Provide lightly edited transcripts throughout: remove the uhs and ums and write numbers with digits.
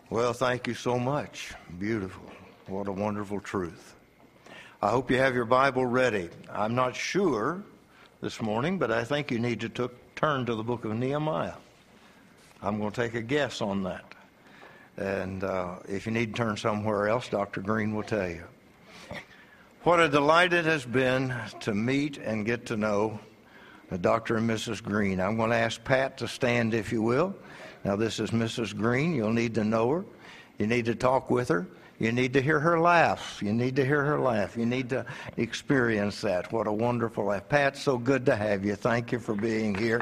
Well, thank you so much. Beautiful. What a wonderful truth. I hope you have your Bible ready. I'm not sure this morning, but I think you need to turn to the book of Nehemiah. I'm going to take a guess on that. And if you need to turn somewhere else, Dr. Green will tell you. What a delight it has been to meet and get to know Dr. and Mrs. Green. I'm going to ask Pat to stand, if you will. Now, this is Mrs. Green. You'll need to know her. You need to talk with her. You need to hear her laugh. You need to hear her laugh. You need to experience that. What a wonderful laugh. Pat, so good to have you. Thank you for being here.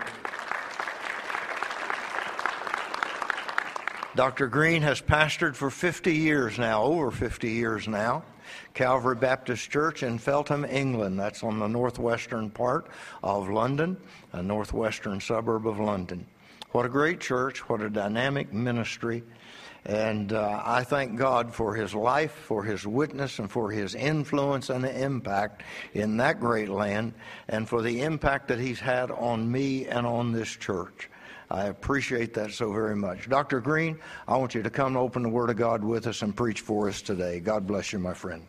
Dr. Green has pastored for 50 years now, over 50 years now, Calvary Baptist Church in Feltham, England. That's on the northwestern part of London, a northwestern suburb of London. What a great church, what a dynamic ministry. And I thank God for his life, for his witness, and for his influence and the impact in that great land, and for the impact that he's had on me and on this church. I appreciate that so very much. Dr. Green, I want you to come open the Word of God with us and preach for us today. God bless you, my friend.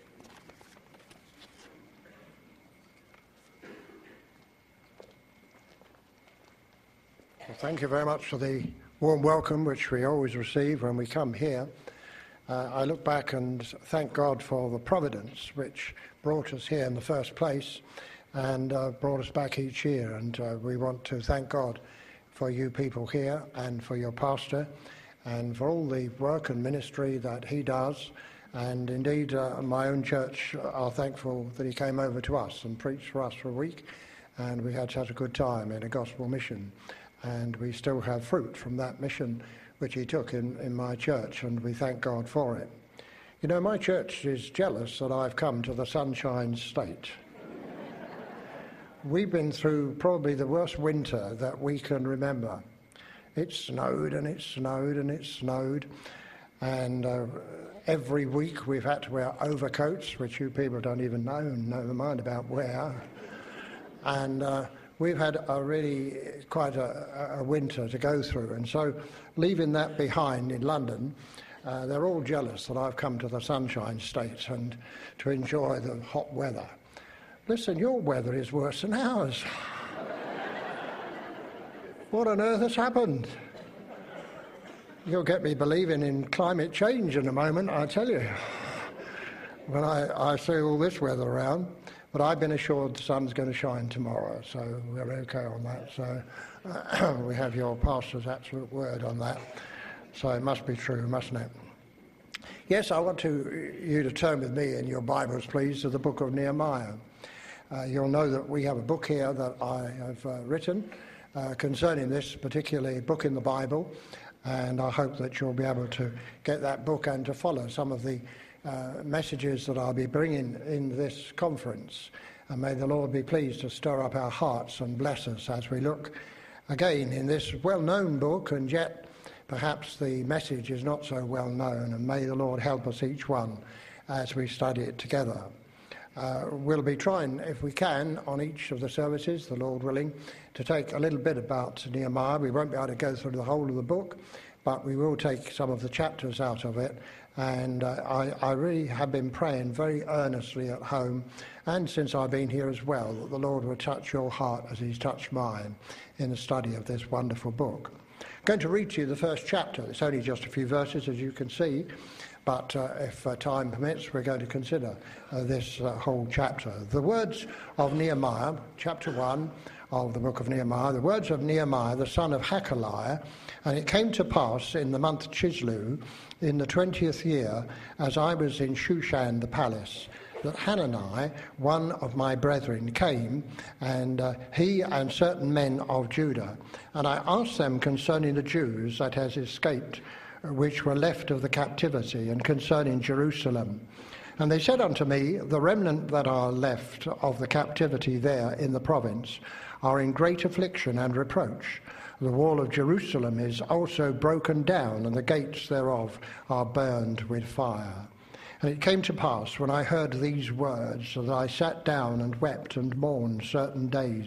Well, thank you very much for the warm welcome which we always receive when we come here. I look back and thank God for the providence which brought us here in the first place and brought us back each year. And we want to thank God for you people here and for your pastor and for all the work and ministry that he does. And indeed, my own church are thankful that he came over to us and preached for us for a week. And we had such a good time in a gospel mission. And we still have fruit from that mission which he took in my church, and we thank God for it. You know, my church is jealous that I've come to the Sunshine State. We've been through probably the worst winter that we can remember. It snowed and it snowed and it snowed, and every week we've had to wear overcoats, which you people don't even know, never mind about wear. And we've had a really quite a winter to go through, and so leaving that behind in London, they're all jealous that I've come to the Sunshine State and to enjoy the hot weather. Listen, your weather is worse than ours. What on earth has happened? You'll get me believing in climate change in a moment, I tell you, when I see all this weather around. But I've been assured the sun's going to shine tomorrow, so we're okay on that. So we have your pastor's absolute word on that. So it must be true, mustn't it? Yes, I want you to turn with me in your Bibles, please, to the book of Nehemiah. You'll know that we have a book here that I have written concerning this particular book in the Bible, and I hope that you'll be able to get that book and to follow some of the messages that I'll be bringing in this conference. And may the Lord be pleased to stir up our hearts and bless us as we look again in this well-known book, and yet perhaps the message is not so well known, and may the Lord help us each one as we study it together. We'll be trying, if we can, on each of the services, the Lord willing, to take a little bit about Nehemiah. We won't be able to go through the whole of the book, but we will take some of the chapters out of it. And I really have been praying very earnestly at home, and since I've been here as well, that the Lord will touch your heart as he's touched mine in the study of this wonderful book. I'm going to read to you the first chapter. It's only just a few verses, as you can see, but if time permits, we're going to consider this whole chapter. The words of Nehemiah, chapter 1 of the book of Nehemiah, the words of Nehemiah, the son of Hakaliah. And it came to pass in the month Chislew, in the 20th year, as I was in Shushan the palace, that Hanani, one of my brethren, came, and he and certain men of Judah. And I asked them concerning the Jews that has escaped, which were left of the captivity, and concerning Jerusalem. And they said unto me, the remnant that are left of the captivity there in the province are in great affliction and reproach. The wall of Jerusalem is also broken down, and the gates thereof are burned with fire. And it came to pass, when I heard these words, that I sat down and wept and mourned certain days.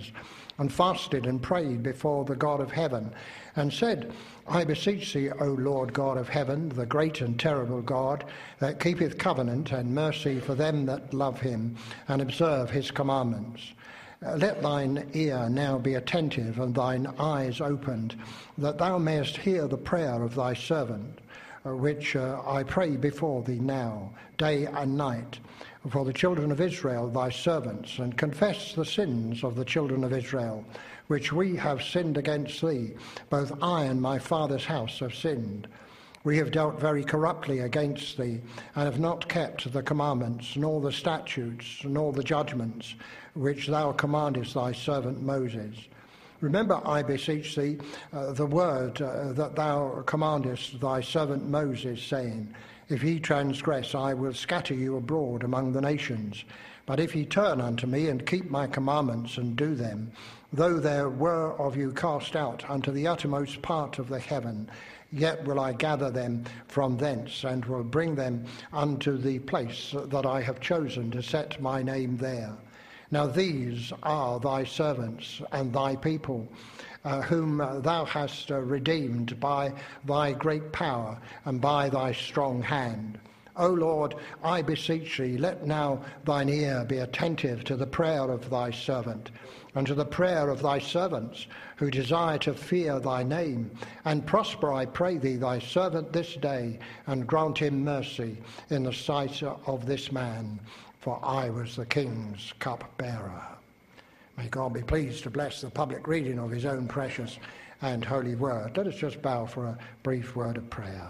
and fasted and prayed before the God of heaven, and said, I beseech thee, O Lord God of heaven, the great and terrible God, that keepeth covenant and mercy for them that love him and observe his commandments. Let thine ear now be attentive and thine eyes opened, that thou mayest hear the prayer of thy servant, which I pray before thee now, day and night, for the children of Israel, thy servants, and confess the sins of the children of Israel, which we have sinned against thee. Both I and my father's house have sinned. We have dealt very corruptly against thee, and have not kept the commandments, nor the statutes, nor the judgments, which thou commandest thy servant Moses. Remember, I beseech thee, the word that thou commandest thy servant Moses, saying, If ye transgress, I will scatter you abroad among the nations. But if ye turn unto me, and keep my commandments, and do them, though there were of you cast out unto the uttermost part of the heaven, yet will I gather them from thence, and will bring them unto the place that I have chosen to set my name there. Now these are thy servants and thy people, whom thou hast redeemed by thy great power and by thy strong hand. O Lord, I beseech thee, let now thine ear be attentive to the prayer of thy servant, and to the prayer of thy servants, who desire to fear thy name. And prosper, I pray thee, thy servant this day, and grant him mercy in the sight of this man. For I was the king's cupbearer. May God be pleased to bless the public reading of his own precious and holy word. Let us just bow for a brief word of prayer.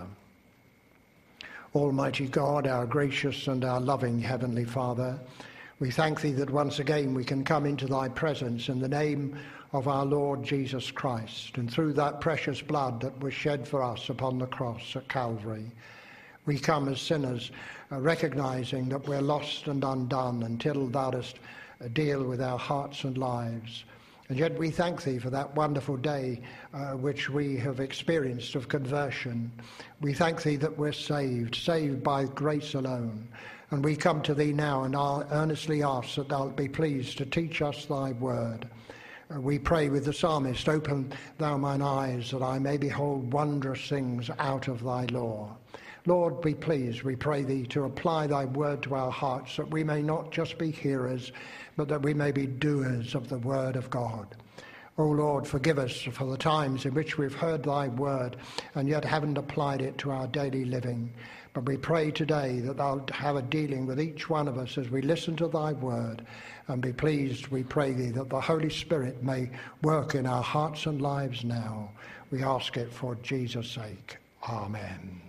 Almighty God, our gracious and our loving Heavenly Father, we thank thee that once again we can come into thy presence in the name of our Lord Jesus Christ, and through that precious blood that was shed for us upon the cross at Calvary. We come as sinners, recognizing that we're lost and undone until thou dost deal with our hearts and lives. And yet we thank thee for that wonderful day which we have experienced of conversion. We thank thee that we're saved by grace alone. And we come to thee now and earnestly ask that thou be pleased to teach us thy word. We pray with the psalmist, open thou mine eyes, that I may behold wondrous things out of thy law. Lord, be pleased, we pray thee, to apply thy word to our hearts, that we may not just be hearers, but that we may be doers of the word of God. O Lord, forgive us for the times in which we've heard thy word and yet haven't applied it to our daily living. But we pray today that thou have a dealing with each one of us as we listen to thy word. And be pleased, we pray thee, that the Holy Spirit may work in our hearts and lives now. We ask it for Jesus' sake. Amen.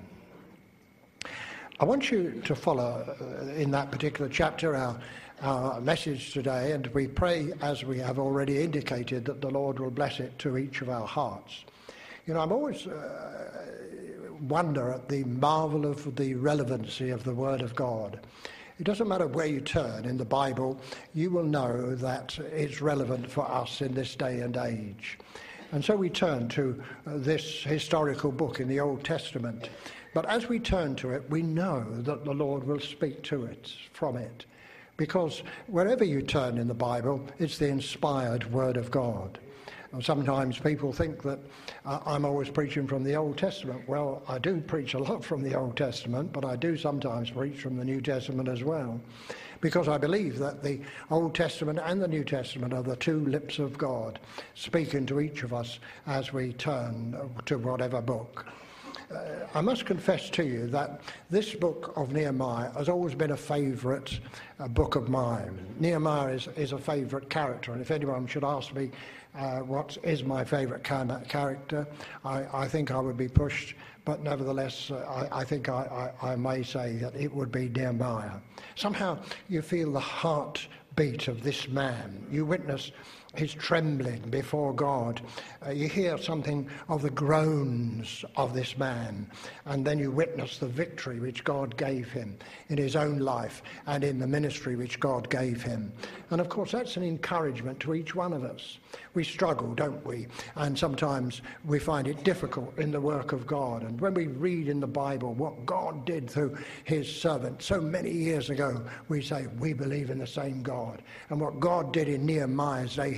I want you to follow in that particular chapter our message today, and we pray, as we have already indicated, that the Lord will bless it to each of our hearts. You know, I'm always wonder at the marvel of the relevancy of the Word of God. It doesn't matter where you turn in the Bible, you will know that it's relevant for us in this day and age. And so we turn to this historical book in the Old Testament. But as we turn to it, we know that the Lord will speak to it, from it. Because wherever you turn in the Bible, it's the inspired Word of God. And sometimes people think that I'm always preaching from the Old Testament. Well, I do preach a lot from the Old Testament, but I do sometimes preach from the New Testament as well. Because I believe that the Old Testament and the New Testament are the two lips of God, speaking to each of us as we turn to whatever book. I must confess to you that this book of Nehemiah has always been a favourite book of mine. Nehemiah is a favourite character, and if anyone should ask me what is my favourite character, I think I would be pushed, but nevertheless I think I may say that it would be Nehemiah. Somehow you feel the heartbeat of this man. You witness his trembling before God. You hear something of the groans of this man, and then you witness the victory which God gave him in his own life and in the ministry which God gave him. And of course that's an encouragement to each one of us. We struggle, don't we? And sometimes we find it difficult in the work of God. And when we read in the Bible what God did through his servant so many years ago, we say we believe in the same God. And what God did in Nehemiah's day,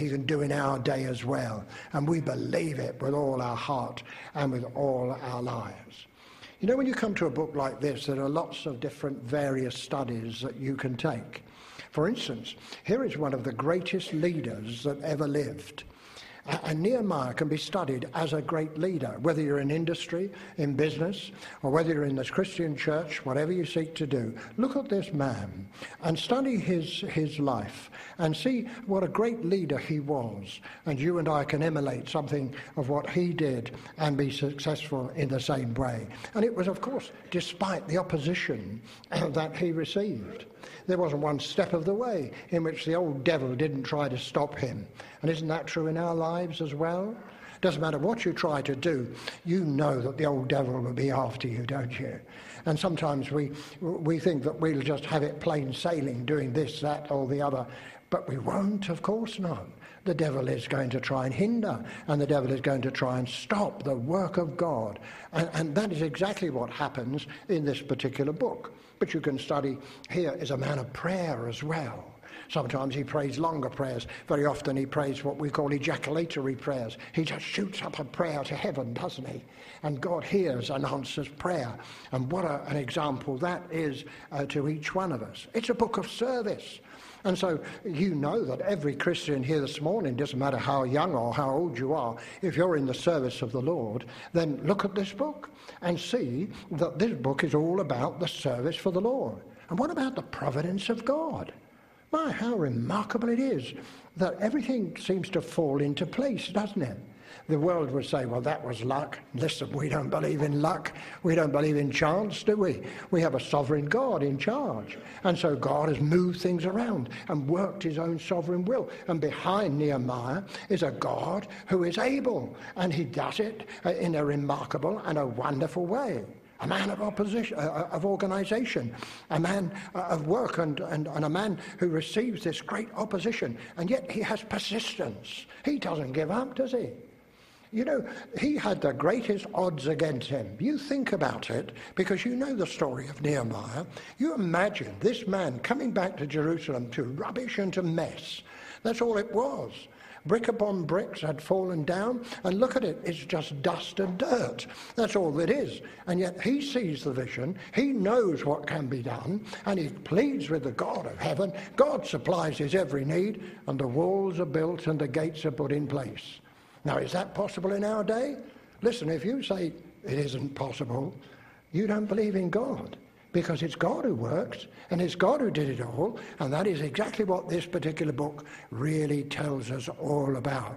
he can do in our day as well. And we believe it with all our heart and with all our lives. You know, when you come to a book like this, there are lots of different various studies that you can take. For instance, here is one of the greatest leaders that ever lived. And Nehemiah can be studied as a great leader, whether you're in industry, in business, or whether you're in this Christian church, whatever you seek to do. Look at this man and study his life and see what a great leader he was. And you and I can emulate something of what he did and be successful in the same way. And it was, of course, despite the opposition that he received. There wasn't one step of the way in which the old devil didn't try to stop him. And isn't that true in our lives as well? Doesn't matter what you try to do, you know that the old devil will be after you, don't you? And sometimes we think that we'll just have it plain sailing, doing this, that, or the other. But we won't, of course not. The devil is going to try and hinder, and the devil is going to try and stop the work of God. And that is exactly what happens in this particular book. But you can study, here is a man of prayer as well. Sometimes he prays longer prayers. Very often he prays what we call ejaculatory prayers. He just shoots up a prayer to heaven, doesn't he? And God hears and answers prayer. And what an example that is to each one of us. It's a book of service. And so you know that every Christian here this morning, doesn't matter how young or how old you are, if you're in the service of the Lord, then look at this book and see that this book is all about the service for the Lord. And what about the providence of God? My, how remarkable it is that everything seems to fall into place, doesn't it? The world would say, well, that was luck. Listen, we don't believe in luck. We don't believe in chance, do we? We have a sovereign God in charge. And so God has moved things around and worked his own sovereign will. And behind Nehemiah is a God who is able. And he does it in a remarkable and a wonderful way. A man of opposition, of organisation, a man of work, and a man who receives this great opposition. And yet he has persistence. He doesn't give up, does he? You know, he had the greatest odds against him. You think about it, because you know the story of Nehemiah. You imagine this man coming back to Jerusalem to rubbish and to mess. That's all it was. Brick upon bricks had fallen down, and look at it, it's just dust and dirt. That's all it is. And yet he sees the vision, he knows what can be done, and he pleads with the God of heaven. God supplies his every need, and the walls are built and the gates are put in place. Now, is that possible in our day? Listen, if you say it isn't possible, you don't believe in God, because it's God who works, and it's God who did it all, and that is exactly what this particular book really tells us all about.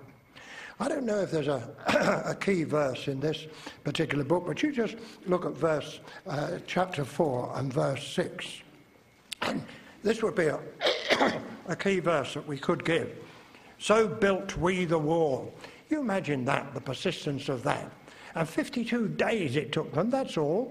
I don't know if there's a key verse in this particular book, but you just look at chapter 4 and verse 6. And this would be a key verse that we could give. So built we the wall. You imagine that, the persistence of that. And 52 days it took them, that's all.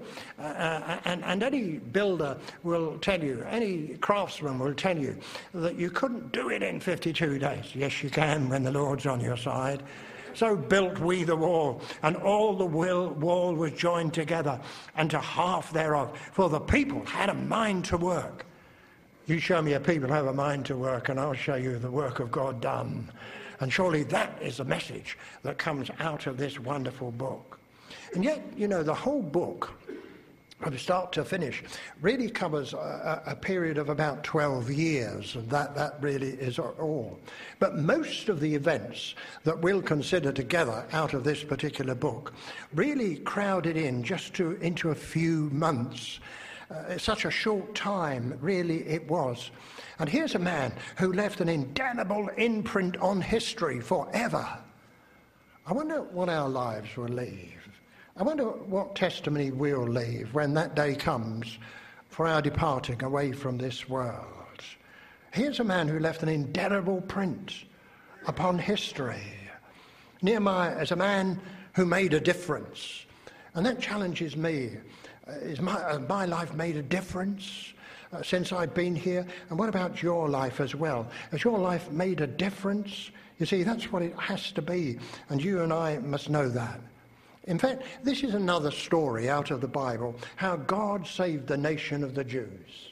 And any builder will tell you, any craftsman will tell you that you couldn't do it in 52 days. Yes, you can when the Lord's on your side. So built we the wall, and all the wall was joined together unto half thereof, for the people had a mind to work. You show me a people who have a mind to work, and I'll show you the work of God done. And surely that is the message that comes out of this wonderful book. And yet, you know, the whole book, from start to finish, really covers a period of about 12 years, and that really is all. But most of the events that we'll consider together out of this particular book really crowded in just into a few months. Such a short time, really it was. And here's a man who left an indelible imprint on history forever. I wonder what our lives will leave. I wonder what testimony we'll leave when that day comes for our departing away from this world. Here's a man who left an indelible print upon history. Nehemiah is a man who made a difference. And that challenges me. Has my life made a difference since I've been here? And what about your life as well? Has your life made a difference? You see, that's what it has to be, and you and I must know that. In fact, this is another story out of the Bible, how God saved the nation of the Jews.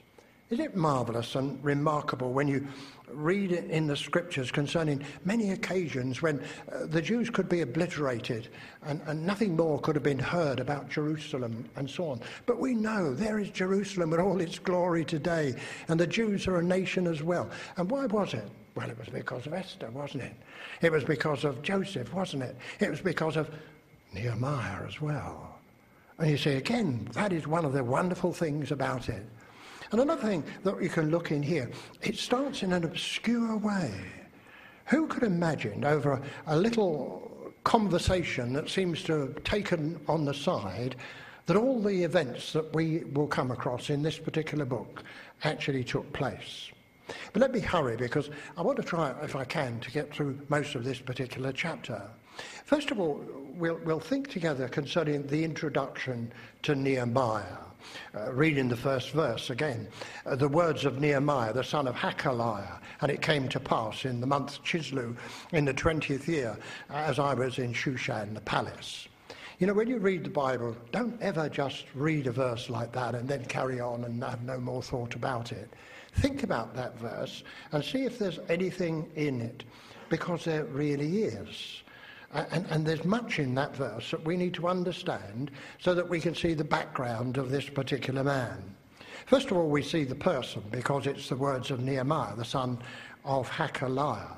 Is it marvellous and remarkable when you read in the scriptures concerning many occasions when the Jews could be obliterated and nothing more could have been heard about Jerusalem and so on. But we know there is Jerusalem with all its glory today, and the Jews are a nation as well. And why was it? Well, it was because of Esther, wasn't it? It was because of Joseph, wasn't it? It was because of Nehemiah as well. And you see, again, that is one of the wonderful things about it. And another thing that you can look in here, it starts in an obscure way. Who could imagine over a little conversation that seems to have taken on the side that all the events that we will come across in this particular book actually took place? But let me hurry, because I want to try, if I can, to get through most of this particular chapter. First of all, we'll think together concerning the introduction to Nehemiah. Reading the first verse again, the words of Nehemiah, the son of Hakaliah, and it came to pass in the month Chislew, in the 20th year, as I was in Shushan, the palace. You know, when you read the Bible, don't ever just read a verse like that and then carry on and have no more thought about it. Think about that verse and see if there's anything in it, because there really is. And there's much in that verse that we need to understand so that we can see the background of this particular man. First of all, we see the person, because it's the words of Nehemiah, the son of Hakaliah.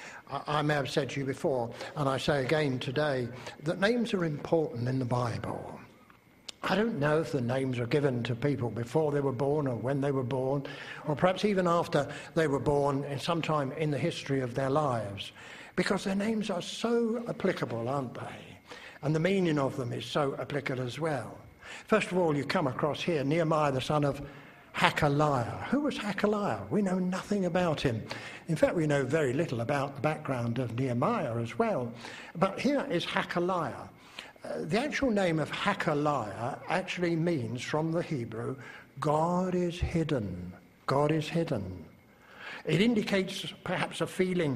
I may have said to you before, and I say again today, that names are important in the Bible. I don't know if the names are given to people before they were born or when they were born, or perhaps even after they were born in some time in the history of their lives. Because their names are so applicable, aren't they? And the meaning of them is so applicable as well. First of all, you come across here Nehemiah, the son of Hakaliah. Who was Hakaliah? We know nothing about him. In fact, we know very little about the background of Nehemiah as well. But here is Hakaliah. The actual name of Hakaliah actually means, from the Hebrew, God is hidden. God is hidden. It indicates perhaps a feeling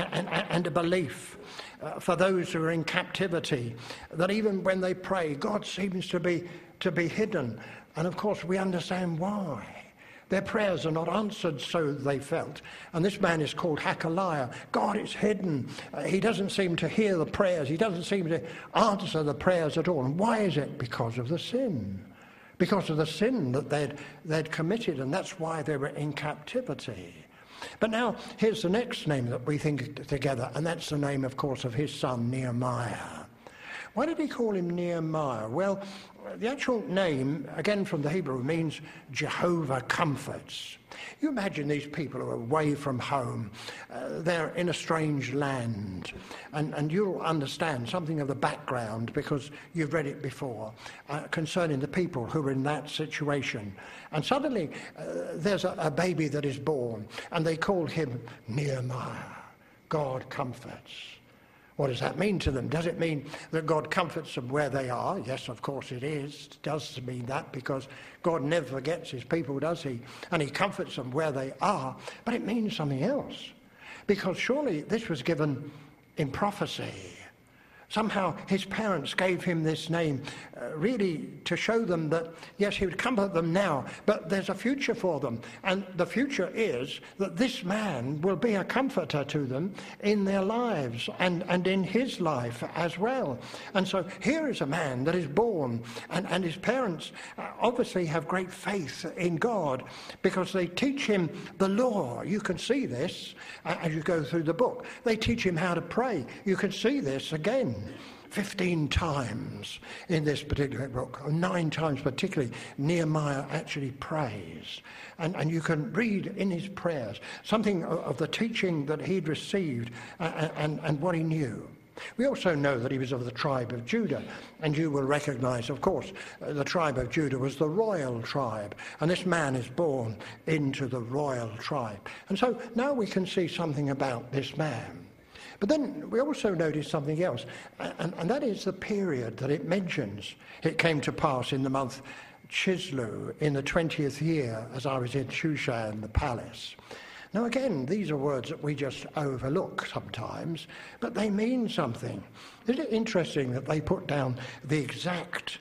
and a belief for those who are in captivity, that even when they pray, God seems to be hidden. And of course, we understand why. Their prayers are not answered, so they felt. And this man is called Hakaliah. God is hidden. He doesn't seem to hear the prayers. He doesn't seem to answer the prayers at all. And why is it? Because of the sin. Because of the sin that they'd committed, and that's why they were in captivity. But now, here's the next name that we think together, and that's the name, of course, of his son, Nehemiah. Why did he call him Nehemiah? Well, the actual name, again from the Hebrew, means Jehovah comforts. You imagine these people who are away from home. They're in a strange land. And you'll understand something of the background, because you've read it before, concerning the people who are in that situation. And suddenly there's a baby that is born, and they call him Nehemiah. God comforts. What does that mean to them? Does it mean that God comforts them where they are? Yes, of course it is. It does mean that, because God never forgets his people, does he? And he comforts them where they are. But it means something else, because surely this was given in prophecy. Somehow his parents gave him this name really to show them that, yes, he would comfort them now, but there's a future for them. And the future is that this man will be a comforter to them in their lives and in his life as well. And so here is a man that is born, and his parents obviously have great faith in God, because they teach him the law. You can see this as you go through the book. They teach him how to pray. You can see this again 15 times in this particular book, 9 times particularly, Nehemiah actually prays. And you can read in his prayers something of the teaching that he'd received and what he knew. We also know that he was of the tribe of Judah, and you will recognize, of course, the tribe of Judah was the royal tribe, and this man is born into the royal tribe. And so now we can see something about this man. But then we also notice something else, and that is the period that it mentions. It came to pass in the month Chislew, in the 20th year, as I was in Shushan, the palace. Now again, these are words that we just overlook sometimes, but they mean something. Isn't it interesting that they put down the exact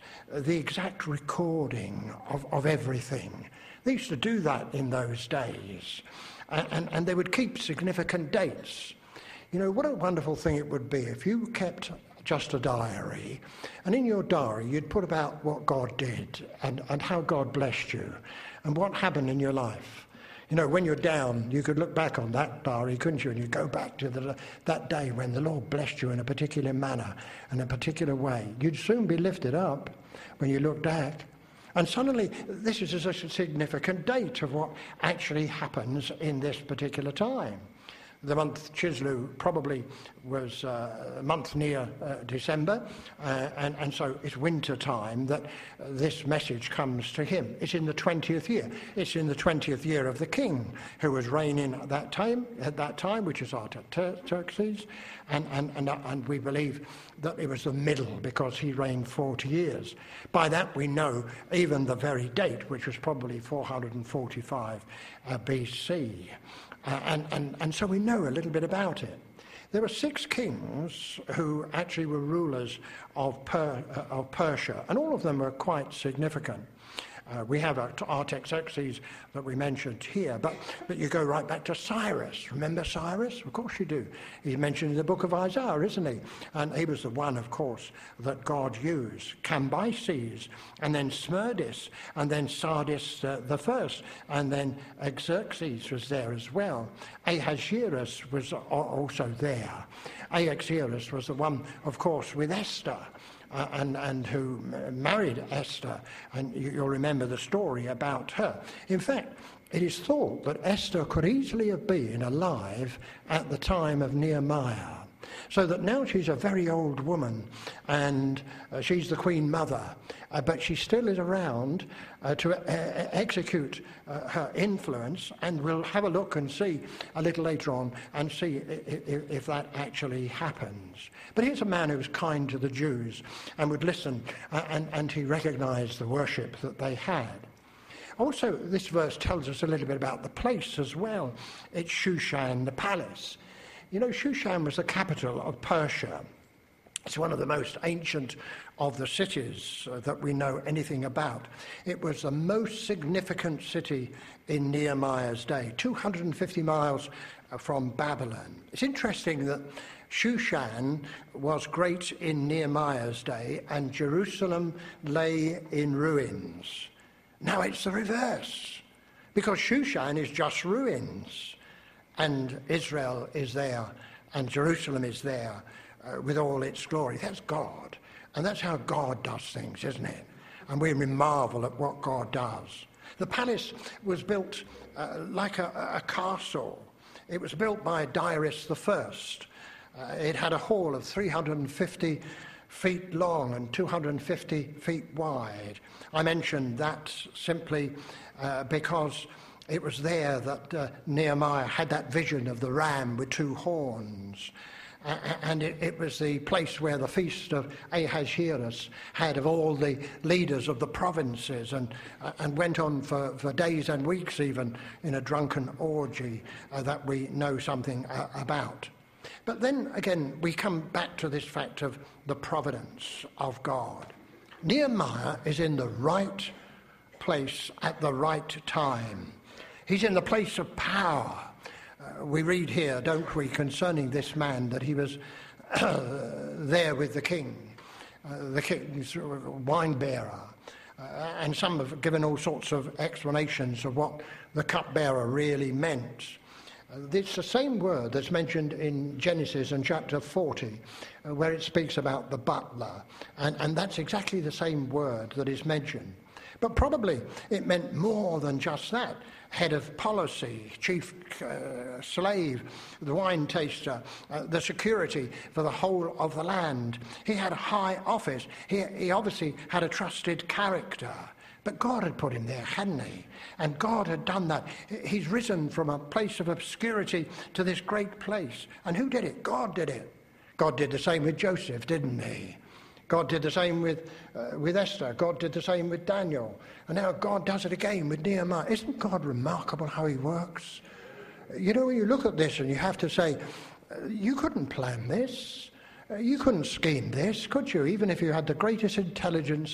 recording of everything? They used to do that in those days, and they would keep significant dates. You know, what a wonderful thing it would be if you kept just a diary, and in your diary you'd put about what God did and how God blessed you and what happened in your life. You know, when you're down, you could look back on that diary, couldn't you? And you'd go back to that day when the Lord blessed you in a particular manner, in a particular way. You'd soon be lifted up when you look back. And suddenly, this is a significant date of what actually happens in this particular time. The month Chislew probably was a month near December, and so it's winter time that this message comes to him. It's in the 20th year. It's in the 20th year of the king who was reigning at that time, which is Artaxerxes, and we believe that it was the middle because he reigned 40 years. By that we know even the very date, which was probably 445 BC. And so we know a little bit about it. There were 6 kings who actually were rulers of Persia, and all of them were quite significant. We have Artaxerxes that we mentioned here, but you go right back to Cyrus. Remember Cyrus? Of course you do. He's mentioned in the book of Isaiah, isn't he? And he was the one, of course, that God used. Cambyses, and then Smerdis, and then Sardis the first, and then Xerxes was there as well. Ahasuerus was also there. Ahasuerus was the one, of course, with Esther. And who married Esther, and you'll remember the story about her. In fact, it is thought that Esther could easily have been alive at the time of Nehemiah, so that now she's a very old woman, and she's the queen mother, but she still is around to execute her influence, and we'll have a look and see a little later on and see if that actually happens. But here's a man who was kind to the Jews and would listen, and he recognized the worship that they had. Also, this verse tells us a little bit about the place as well. It's Shushan, the palace. You know, Shushan was the capital of Persia. It's one of the most ancient of the cities that we know anything about. It was the most significant city in Nehemiah's day, 250 miles from Babylon. It's interesting that Shushan was great in Nehemiah's day, and Jerusalem lay in ruins. Now it's the reverse, because Shushan is just ruins, and Israel is there, and Jerusalem is there with all its glory. That's God, and that's how God does things, isn't it? And we marvel at what God does. The palace was built like a castle. It was built by Darius the First. It had a hall of 350 feet long and 250 feet wide. I mentioned that simply because it was there that Nehemiah had that vision of the ram with 2 horns. And it was the place where the feast of Ahasuerus had of all the leaders of the provinces, and went on for days and weeks even in a drunken orgy that we know something about. But then again, we come back to this fact of the providence of God. Nehemiah is in the right place at the right time. He's in the place of power. We read here, don't we, concerning this man, that he was there with the king's wine bearer. And some have given all sorts of explanations of what the cupbearer really meant. It's the same word that's mentioned in Genesis in chapter 40, where it speaks about the butler. And that's exactly the same word that is mentioned. But probably it meant more than just that. Head of policy, chief slave, the wine taster, the security for the whole of the land. He had a high office. He obviously had a trusted character. But God had put him there, hadn't he? And God had done that. He's risen from a place of obscurity to this great place. And who did it? God did it. God did the same with Joseph, didn't he? God did the same with Esther. God did the same with Daniel. And now God does it again with Nehemiah. Isn't God remarkable how he works? you know, when you look at this and you have to say, you couldn't plan this. You couldn't scheme this, could you? Even if you had the greatest intelligence,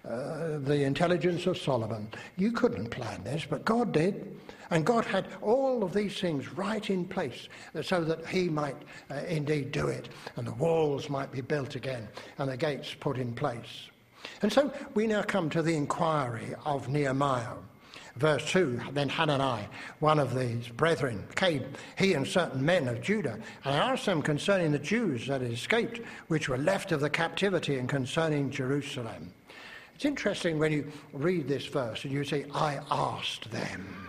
the intelligence of Solomon, you couldn't plan this, but God did. And God had all of these things right in place so that he might indeed do it, and the walls might be built again and the gates put in place. And so we now come to the inquiry of Nehemiah. Verse 2, then Hanani, one of these brethren, came, he and certain men of Judah, and asked them concerning the Jews that had escaped, which were left of the captivity, and concerning Jerusalem. It's interesting when you read this verse and you say, I asked them.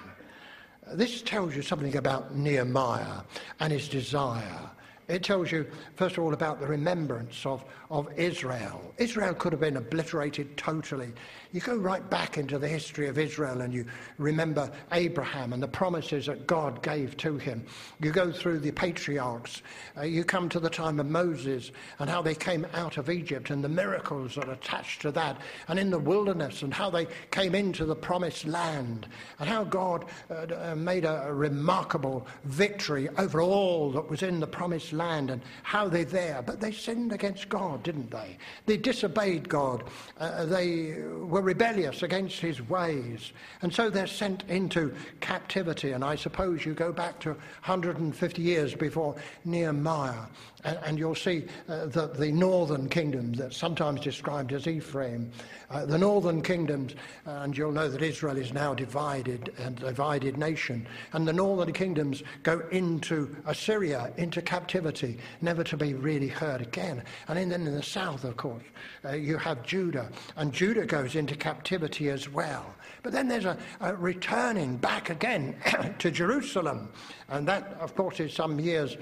This tells you something about Nehemiah and his desire. It tells you, first of all, about the remembrance of Israel. Israel could have been obliterated totally. You go right back into the history of Israel and you remember Abraham and the promises that God gave to him. You go through the patriarchs. You come to the time of Moses and how they came out of Egypt and the miracles that are attached to that, and in the wilderness and how they came into the promised land, and how God made a remarkable victory over all that was in the promised land, and how they're there. But they sinned against God, didn't they? They disobeyed God. They were rebellious against his ways, and so they're sent into captivity. And I suppose you go back to 150 years before Nehemiah, and you'll see that the northern kingdom, that's sometimes described as Ephraim, the northern kingdoms, and you'll know that Israel is now divided, and a divided nation, and the northern kingdoms go into Assyria, into captivity, never to be really heard again. And then in the south, of course, you have Judah, and Judah goes into captivity as well. But then there's a returning back again to Jerusalem, and that, of course, is some years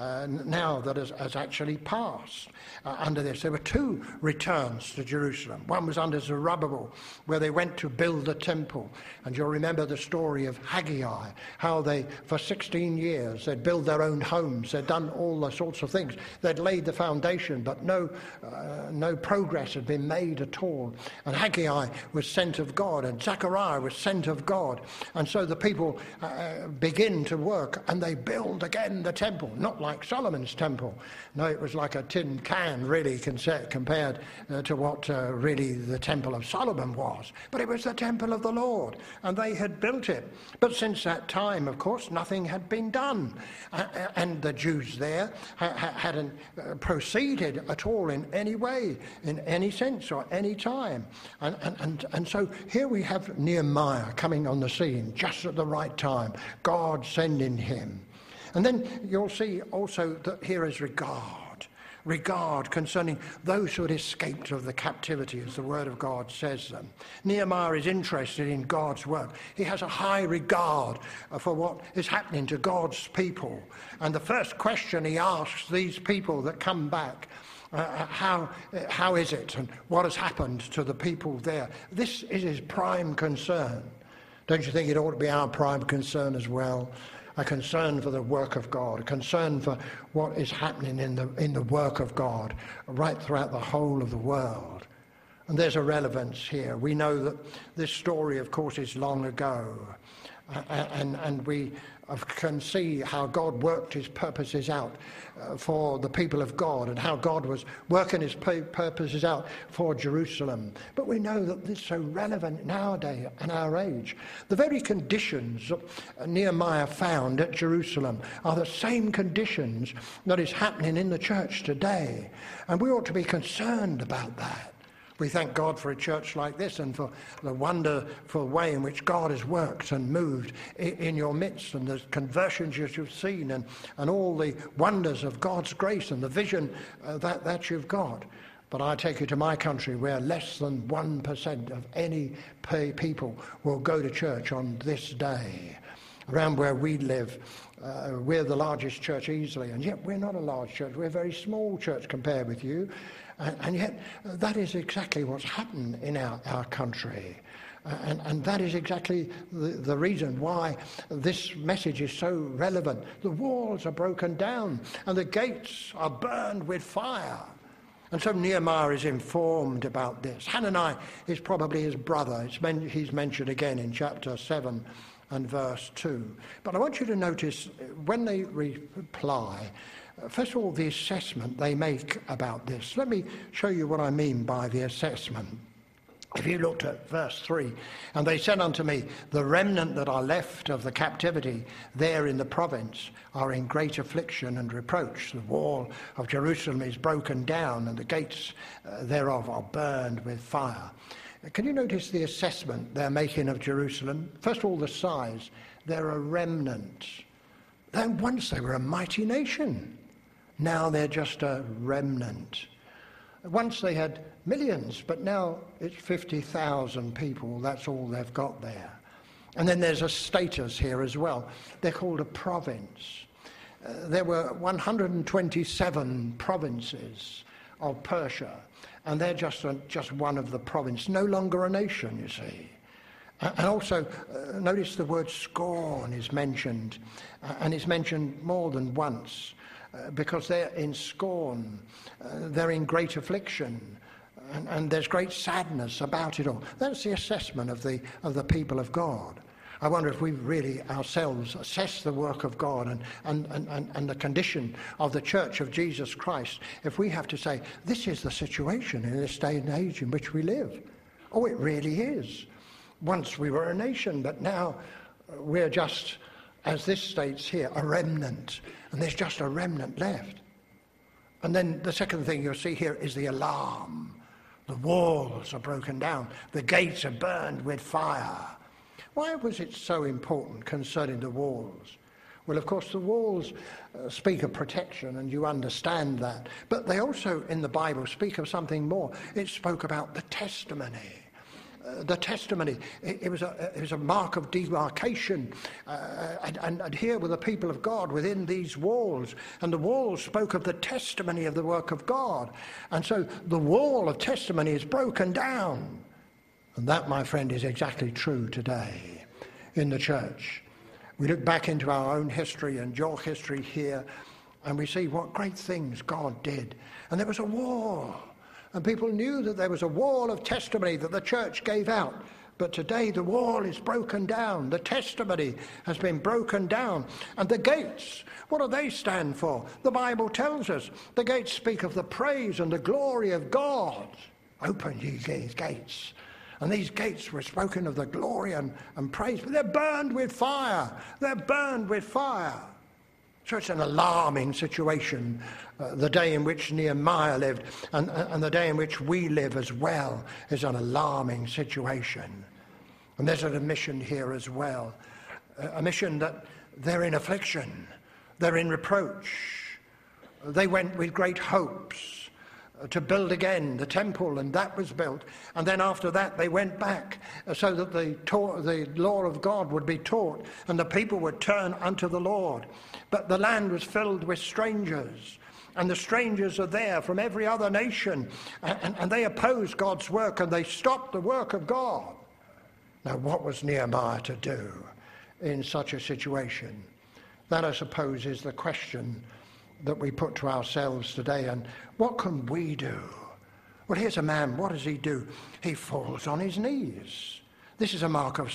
now that has actually passed under this. There were two returns to Jerusalem. One was under Zerubbabel, where they went to build the temple. And you'll remember the story of Haggai, how they, for 16 years, they'd built their own homes. They'd done all the sorts of things. They'd laid the foundation, but no progress had been made at all. And Haggai was sent of God, and Zechariah was sent of God. And so the people begin to work, and they build again the temple, not like Solomon's temple. No, it was like a tin can, really, compared to what really the temple of Solomon was. But it was the temple of the Lord, and they had built it. But since that time, of course, nothing had been done. And the Jews there hadn't proceeded at all in any way, in any sense or any time. And so here we have Nehemiah coming on the scene just at the right time, God sending him. And then you'll see also that here is regard concerning those who had escaped of the captivity, as the word of God says them. Nehemiah is interested in God's work. He has a high regard for what is happening to God's people. And the first question he asks these people that come back, how is it, and what has happened to the people there? This is his prime concern. Don't you think it ought to be our prime concern as well? A concern for the work of God, a concern for what is happening in the work of God right throughout the whole of the world. And there's a relevance here. We know that this story, of course, is long ago. And we can see how God worked his purposes out for the people of God, and how God was working his purposes out for Jerusalem. But we know that this is so relevant nowadays and our age. The very conditions that Nehemiah found at Jerusalem are the same conditions that is happening in the church today. And we ought to be concerned about that. We thank God for a church like this and for the wonderful way in which God has worked and moved in your midst, and the conversions you've seen, and all the wonders of God's grace and the vision that you've got. But I take you to my country, where less than 1% of any people will go to church on this day. Around where we live, we're the largest church easily, and yet we're not a large church. We're a very small church compared with you. And yet that is exactly what's happened in our country. And that is exactly the reason why this message is so relevant. The walls are broken down and the gates are burned with fire. And so Nehemiah is informed about this. Hanani is probably his brother. He's mentioned again in chapter 7 and verse 2. But I want you to notice when they reply, first of all, the assessment they make about this. Let me show you what I mean by the assessment. If you looked at verse 3, and they said unto me, the remnant that are left of the captivity there in the province are in great affliction and reproach. The wall of Jerusalem is broken down, and the gates thereof are burned with fire. Can you notice the assessment they're making of Jerusalem? First of all, the size. They're a remnant. Then once they were a mighty nation. Now they're just a remnant. Once they had millions, but now it's 50,000 people. That's all they've got there. And then there's a status here as well. They're called a province. There were 127 provinces of Persia, and they're just one of the provinces, no longer a nation, you see. And also, notice the word scorn is mentioned, and it's mentioned more than once. Because they're in scorn, they're in great affliction, and there's great sadness about it all. That's the assessment of the people of God. I wonder if we really ourselves assess the work of God and the condition of the Church of Jesus Christ, if we have to say, this is the situation in this day and age in which we live. Oh, it really is. Once we were a nation, but now we're just, as this states here, a remnant. And there's just a remnant left. And then the second thing you'll see here is the alarm. The walls are broken down. The gates are burned with fire. Why was it so important concerning the walls? Well, of course, the walls speak of protection, and you understand that. But they also, in the Bible, speak of something more. It spoke about the testimony. The testimony, it was a mark of demarcation, and here were the people of God within these walls, and the walls spoke of the testimony of the work of God, and so the wall of testimony is broken down, and that, my friend, is exactly true today in the church. We look back into our own history and your history here, and we see what great things God did, and there was a wall. And people knew that there was a wall of testimony that the church gave out. But today the wall is broken down. The testimony has been broken down. And the gates, what do they stand for? The Bible tells us the gates speak of the praise and the glory of God. Open ye gates. And these gates were spoken of the glory and praise. But they're burned with fire. They're burned with fire. So it's an alarming situation, the day in which Nehemiah lived, and the day in which we live as well is an alarming situation. And there's an admission here as well, a admission that they're in affliction, they're in reproach. They went with great hopes to build again the temple, and that was built. And then after that they went back so that the law of God would be taught and the people would turn unto the Lord. But the land was filled with strangers, and the strangers are there from every other nation, and they opposed God's work, and they stopped the work of God. Now, what was Nehemiah to do in such a situation? That, I suppose, is the question that we put to ourselves today. And what can we do? Well, here's a man. What does he do? He falls on his knees. This is a mark of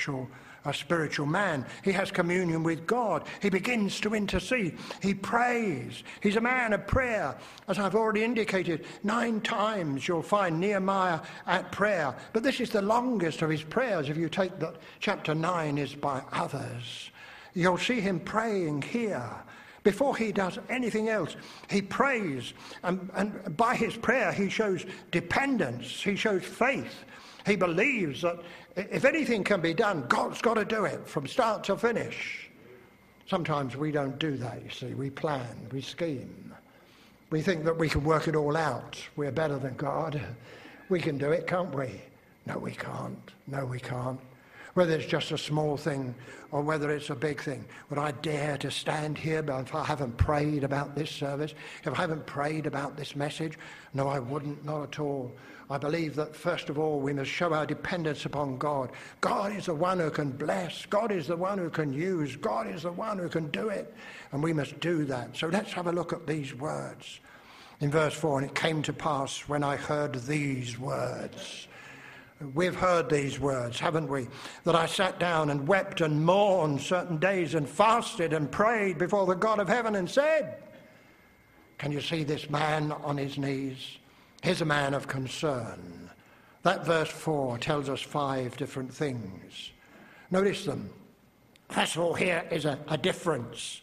a spiritual man. He has communion with God. He begins to intercede. He prays. He's a man of prayer. As I've already indicated, 9 times you'll find Nehemiah at prayer. But this is the longest of his prayers. If you take that chapter 9 is by others, you'll see him praying here. Before he does anything else, he prays. And by his prayer, he shows dependence. He shows faith. He believes that if anything can be done, God's got to do it from start to finish. Sometimes we don't do that, you see. We plan, we scheme. We think that we can work it all out. We're better than God. We can do it, can't we? No, we can't. No, we can't. Whether it's just a small thing or whether it's a big thing. Would I dare to stand here if I haven't prayed about this service? If I haven't prayed about this message? No, I wouldn't, not at all. I believe that first of all we must show our dependence upon God. God is the one who can bless. God is the one who can use. God is the one who can do it. And we must do that. So let's have a look at these words. In verse 4, and it came to pass when I heard these words. We've heard these words, haven't we? That I sat down and wept and mourned certain days and fasted and prayed before the God of heaven and said, can you see this man on his knees? Here's a man of concern. That verse 4 tells us 5 different things. Notice them. First of all, here is a difference.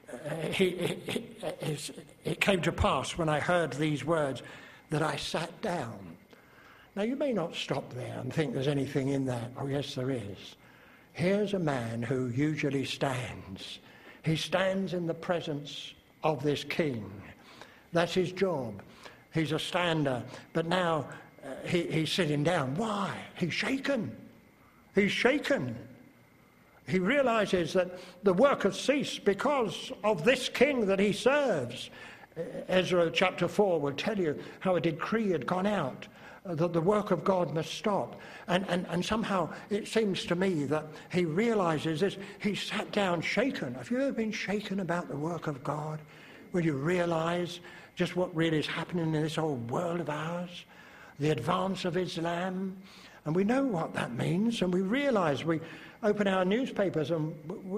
It came to pass when I heard these words that I sat down. Now, you may not stop there and think there's anything in that. Oh, yes, there is. Here's a man who usually stands. He stands in the presence of this king. That's his job. He's a stander. But now he's sitting down. Why? He's shaken. He's shaken. He realizes that the work has ceased because of this king that he serves. Ezra chapter 4 will tell you how a decree had gone out that the work of God must stop. And somehow it seems to me that he realizes this. He sat down shaken. Have you ever been shaken about the work of God? When you realize just what really is happening in this old world of ours? The advance of Islam. And we know what that means. And we realize, we open our newspapers and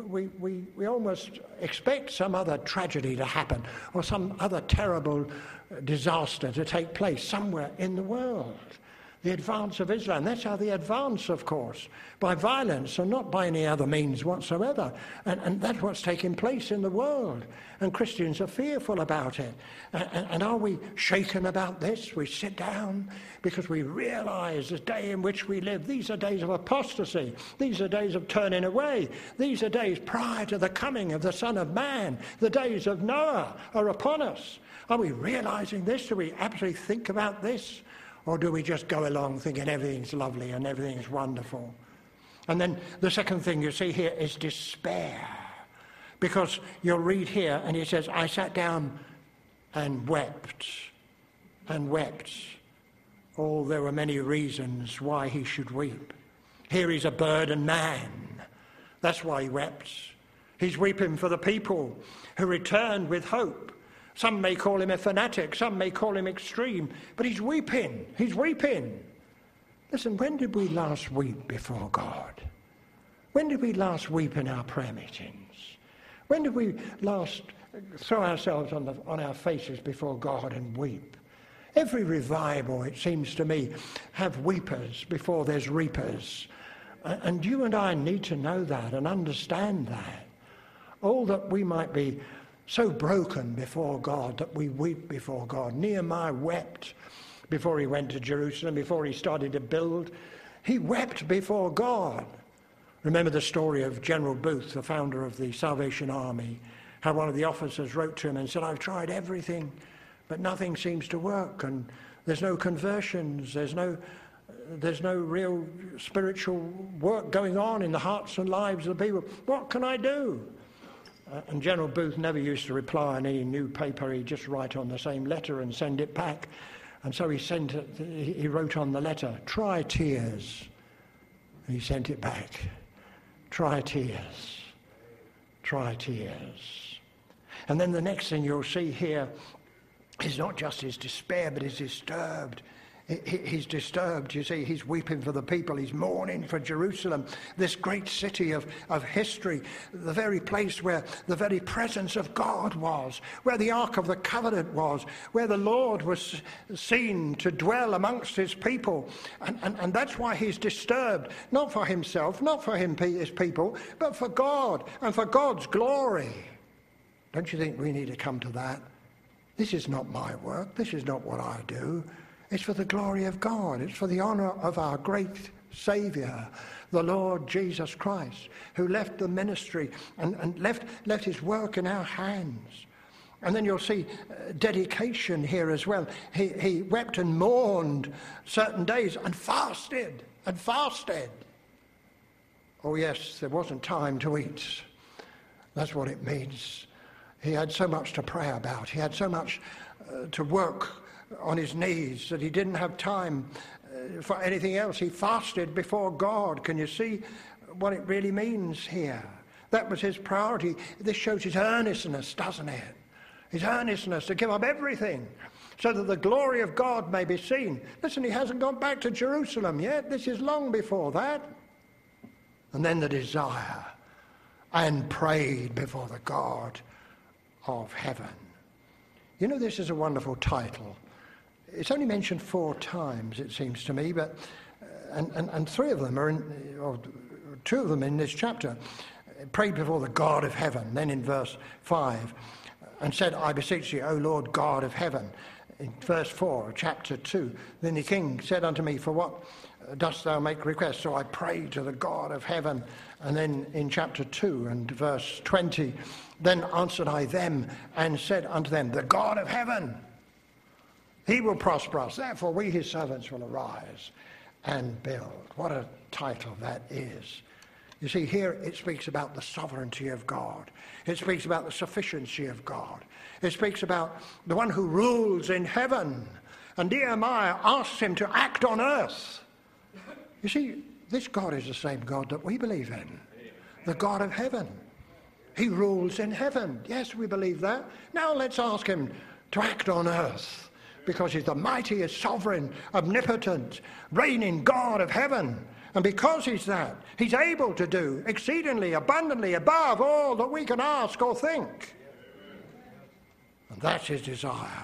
we almost expect some other tragedy to happen or some other terrible disaster to take place somewhere in the world. The advance of Islam. That's how they advance, of course, by violence and not by any other means whatsoever. And that's what's taking place in the world. And Christians are fearful about it. And are we shaken about this? We sit down because we realize the day in which we live. These are days of apostasy. These are days of turning away. These are days prior to the coming of the Son of Man. The days of Noah are upon us. Are we realizing this? Do we absolutely think about this? Or do we just go along thinking everything's lovely and everything's wonderful? And then the second thing you see here is despair. Because you'll read here and he says, I sat down and wept and wept. Oh, there were many reasons why he should weep. Here he's a burdened man. That's why he wept. He's weeping for the people who returned with hope. Some may call him a fanatic, some may call him extreme, but he's weeping, he's weeping. Listen, when did we last weep before God? When did we last weep in our prayer meetings? When did we last throw ourselves on our faces before God and weep? Every revival, it seems to me, have weepers before there's reapers. And you and I need to know that and understand that. All that we might be so broken before God that we weep before God. Nehemiah wept before he went to Jerusalem, before he started to build. He wept before God. Remember the story of General Booth, the founder of the Salvation Army, how one of the officers wrote to him and said, I've tried everything, but nothing seems to work, and there's no conversions, there's no real spiritual work going on in the hearts and lives of the people. What can I do? And General Booth never used to reply in any new paper. He'd just write on the same letter and send it back. And so he wrote on the letter, try tears. And he sent it back. Try tears. Try tears. And then the next thing you'll see here is not just his despair, but he's disturbed. He's disturbed, you see. He's weeping for the people. He's mourning for Jerusalem, this great city of history, the very place where the very presence of God was, where the Ark of the Covenant was, where the Lord was seen to dwell amongst his people. And that's why he's disturbed, not for himself, not for his people, but for God and for God's glory. Don't you think we need to come to that? This is not my work. This is not what I do. It's for the glory of God. It's for the honor of our great Savior, the Lord Jesus Christ, who left the ministry and left his work in our hands. And then you'll see dedication here as well. He wept and mourned certain days and fasted and fasted. Oh yes, there wasn't time to eat. That's what it means. He had so much to pray about. He had so much to work on his knees that he didn't have time for anything else. He fasted before God. Can you see what it really means here? That was his priority. This shows his earnestness, doesn't it? His earnestness to give up everything so that the glory of God may be seen. Listen, he hasn't gone back to Jerusalem yet. This is long before that. And then the desire, and prayed before the God of heaven. You know, this is a wonderful title. It's only mentioned 4 times, it seems to me, but and 3 of them are in, or 2 of them in this chapter. Prayed before the God of heaven. Then in verse 5, and said, I beseech thee, O Lord God of heaven. In verse 4, chapter 2, then the king said unto me, for what dost thou make request? So I prayed to the God of heaven. And then in chapter 2 and verse 20, then answered I them and said unto them, the God of heaven, he will prosper us. Therefore we his servants will arise and build. What a title that is. You see, here it speaks about the sovereignty of God. It speaks about the sufficiency of God. It speaks about the one who rules in heaven. And Nehemiah asks him to act on earth. You see, this God is the same God that we believe in. The God of heaven. He rules in heaven. Yes, we believe that. Now let's ask him to act on earth, because he's the mighty, sovereign, omnipotent, reigning God of heaven. And because he's that, he's able to do exceedingly abundantly above all that we can ask or think. And that's his desire.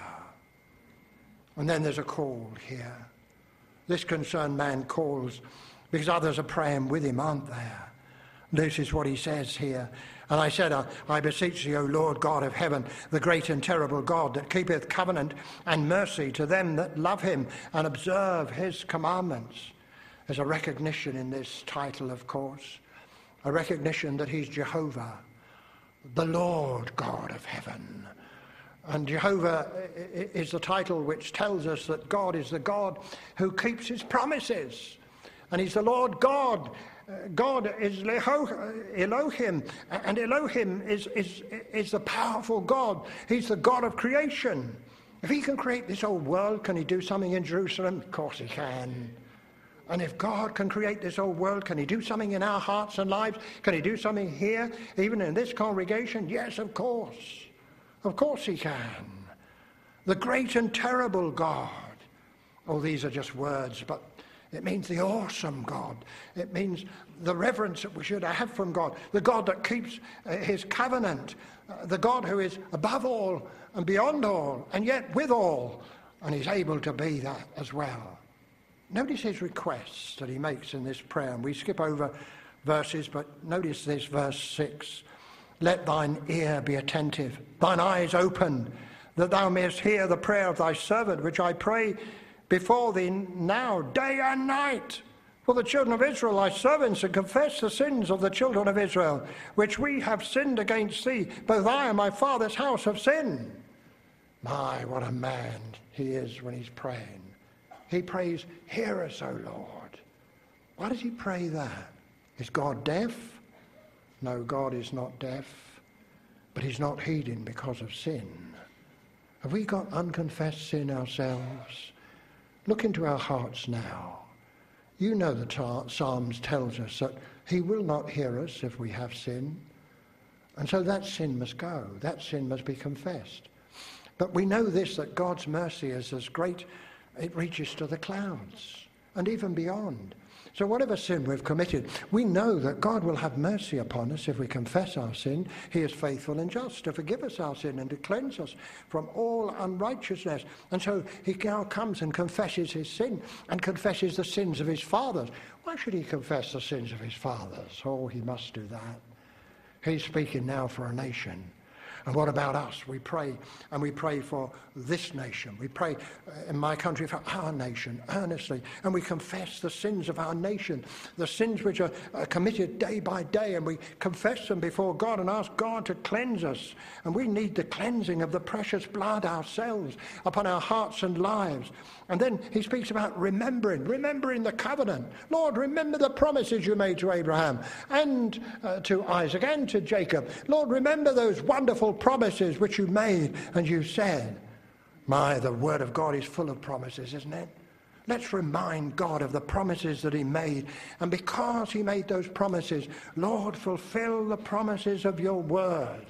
And then there's a call here. This concerned man calls because others are praying with him, aren't there? This is what he says here. And I said, I beseech thee, O Lord God of heaven, the great and terrible God that keepeth covenant and mercy to them that love him and observe his commandments. There's a recognition in this title, of course, a recognition that he's Jehovah, the Lord God of heaven. And Jehovah is the title which tells us that God is the God who keeps his promises. And he's the Lord God. God is Elohim, and Elohim is the powerful God. He's the God of creation. If he can create this old world, can he do something in Jerusalem? Of course he can. And if God can create this old world, can he do something in our hearts and lives? Can he do something here, even in this congregation? Yes, of course. Of course he can. The great and terrible God. Oh, these are just words, but it means the awesome God. It means the reverence that we should have from God. The God that keeps his covenant. The God who is above all and beyond all and yet with all. And he's able to be that as well. Notice his requests that he makes in this prayer. And we skip over verses, but notice this, verse 6. Let thine ear be attentive, thine eyes open, that thou mayest hear the prayer of thy servant, which I pray before thee now, day and night, for the children of Israel, thy servants, and confess the sins of the children of Israel, which we have sinned against thee. Both I and my father's house have sinned. My, what a man he is when he's praying. He prays, hear us, O Lord. Why does he pray that? Is God deaf? No, God is not deaf, but he's not heeding because of sin. Have we got unconfessed sin ourselves? Look into our hearts now. You know the Psalms tells us that he will not hear us if we have sin. And so that sin must go. That sin must be confessed. But we know this, that God's mercy is as great, it reaches to the clouds and even beyond. So whatever sin we've committed, we know that God will have mercy upon us if we confess our sin. He is faithful and just to forgive us our sin and to cleanse us from all unrighteousness. And so he now comes and confesses his sin and confesses the sins of his fathers. Why should he confess the sins of his fathers? Oh, he must do that. He's speaking now for a nation. And what about us? We pray, and we pray for this nation. We pray in my country for our nation earnestly, and we confess the sins of our nation, the sins which are committed day by day, and we confess them before God and ask God to cleanse us. And we need the cleansing of the precious blood ourselves upon our hearts and lives. And then he speaks about remembering the covenant. Lord, remember the promises you made to Abraham and to Isaac and to Jacob. Lord, remember those wonderful promises which you made and you said. The word of God is full of promises, isn't it? Let's remind God of the promises that he made. And because he made those promises, Lord, fulfill the promises of your word.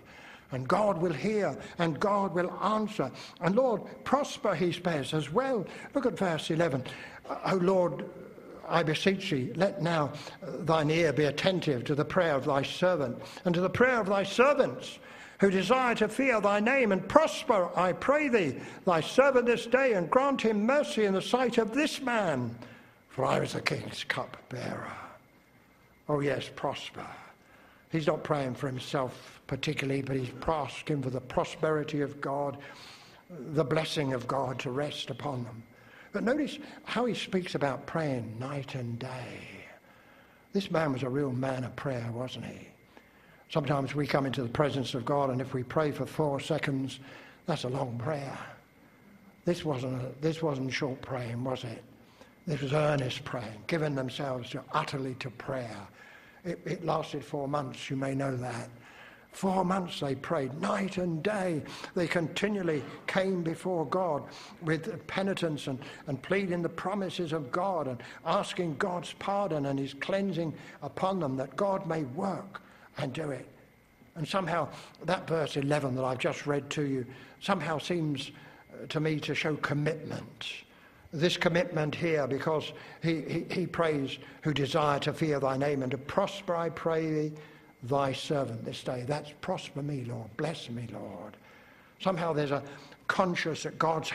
And God will hear, and God will answer. And Lord, prosper, he says as well. Look at verse 11. O Lord, I beseech thee, let now thine ear be attentive to the prayer of thy servant, and to the prayer of thy servants, who desire to fear thy name, and prosper, I pray thee, thy servant this day, and grant him mercy in the sight of this man, for I was the king's cupbearer. Oh yes, prosper. He's not praying for himself particularly, but he's asking for the prosperity of God, the blessing of God to rest upon them. But notice how he speaks about praying night and day. This man was a real man of prayer, wasn't he? Sometimes we come into the presence of God, and if we pray for 4 seconds, that's a long prayer. This wasn't short praying, was it? This was earnest praying, giving themselves utterly to prayer. It lasted 4 months, you may know that. 4 months they prayed, night and day. They continually came before God with penitence and pleading the promises of God and asking God's pardon and his cleansing upon them, that God may work and do it. And somehow that verse 11 that I've just read to you somehow seems to me to show commitment. This commitment here, because he prays, who desire to fear thy name, and to prosper, I pray thee, thy servant this day. That's prosper me, Lord. Bless me, Lord. Somehow there's a consciousness that God's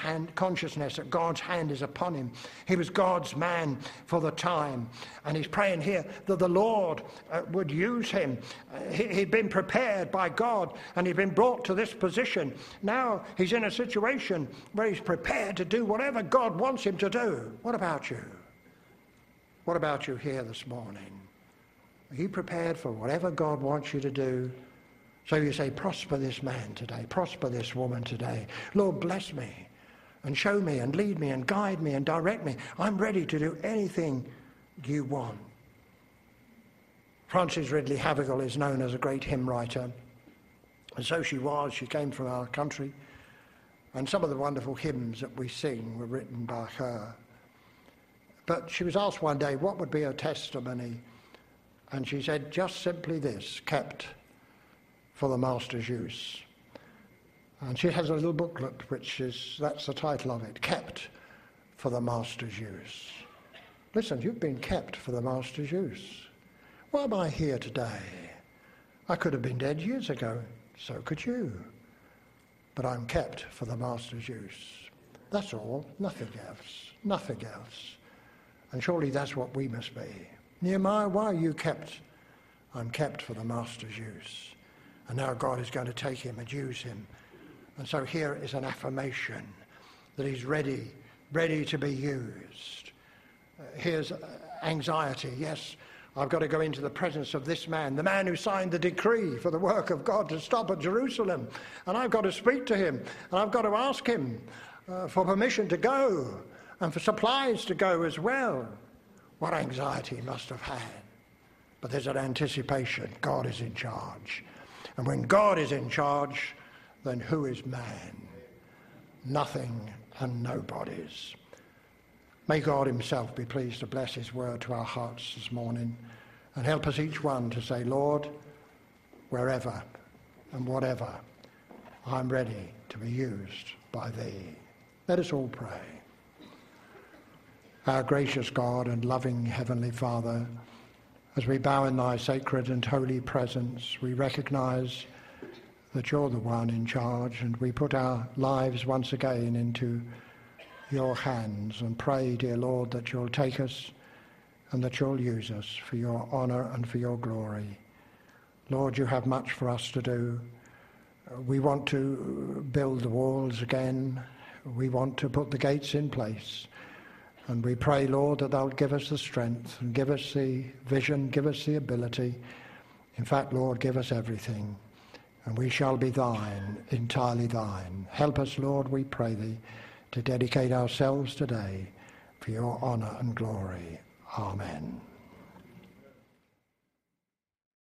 hand is upon him. He was God's man for the time, and he's praying here that the Lord would use him. He'd been prepared by God, and he'd been brought to this position. Now he's in a situation where he's prepared to do whatever God wants him to do. What about you? What about you here this morning? Are you prepared for whatever God wants you to do? So you say, prosper this man today, prosper this woman today. Lord, bless me and show me and lead me and guide me and direct me. I'm ready to do anything you want. Frances Ridley Havergal is known as a great hymn writer. And so she was. She came from our country. And some of the wonderful hymns that we sing were written by her. But she was asked one day what would be her testimony. And she said just simply this: kept for the Master's use. And she has a little booklet, that's the title of it, Kept for the Master's Use. Listen, you've been kept for the Master's use. Why am I here today? I could have been dead years ago, so could you. But I'm kept for the Master's use. That's all, nothing else. And surely that's what we must be. Nehemiah, why are you kept? I'm kept for the Master's use. And now God is going to take him and use him. And so here is an affirmation that he's ready to be used. Here's anxiety. Yes, I've got to go into the presence of this man, the man who signed the decree for the work of God to stop at Jerusalem. And I've got to speak to him, and I've got to ask him for permission to go and for supplies to go as well. What anxiety he must have had. But there's an anticipation. God is in charge. And when God is in charge, then who is man? Nothing and nobodies. May God himself be pleased to bless his word to our hearts this morning and help us each one to say, Lord, wherever and whatever, I'm ready to be used by thee. Let us all pray. Our gracious God and loving Heavenly Father, as we bow in thy sacred and holy presence, we recognize that you're the one in charge, and we put our lives once again into your hands and pray, dear Lord, that you'll take us and that you'll use us for your honor and for your glory. Lord, you have much for us to do. We want to build the walls again. We want to put the gates in place. And we pray, Lord, that thou give us the strength and give us the vision, give us the ability. In fact, Lord, give us everything. And we shall be thine, entirely thine. Help us, Lord, we pray thee, to dedicate ourselves today for your honor and glory. Amen.